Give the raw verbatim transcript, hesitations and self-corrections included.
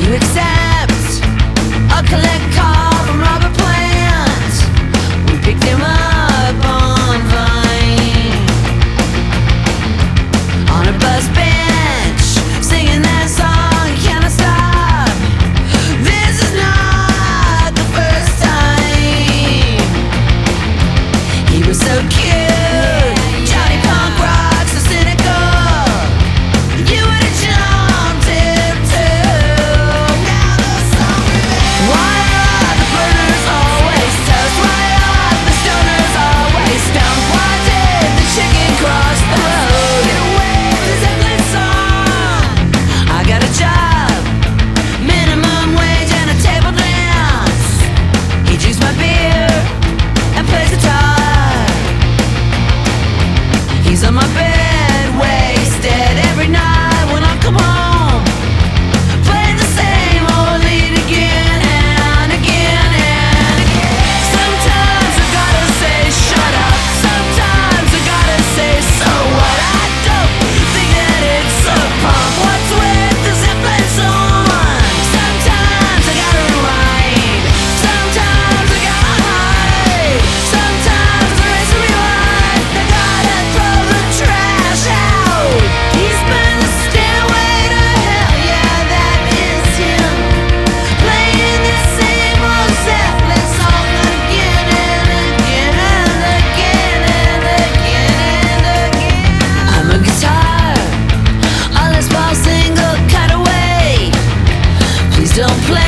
You accept a collect call from Robert Plant. We picked him up on Vine, on a bus bench, singing that song, Can't I Stop? This is not the first time. He was so cute, Johnny Punk Rock, so cynical. You would've jumped in too. Now the song remains. Why are the burners always toast? Why are the stoners always stoned? Why did the chicken cross the road? Get away with this endless song. I got a job, minimum wage and a table dance. He drinks my beer and plays guitar. He's on my bed, wasted every night when I come home, playing the same old lead again and again and again. Sometimes I gotta say shut up, sometimes I gotta say so what. I don't think that it's a pump. What's with this airplane song? Sometimes I gotta rhyme, sometimes I gotta hide, sometimes I race a rewind. I gotta throw the trash out. He's been the stairway to hell, yeah, that is him, playing the same old Zeppelin song again and again and again and again and again. I'm a guitar, a Les Paul single cutaway. Please don't play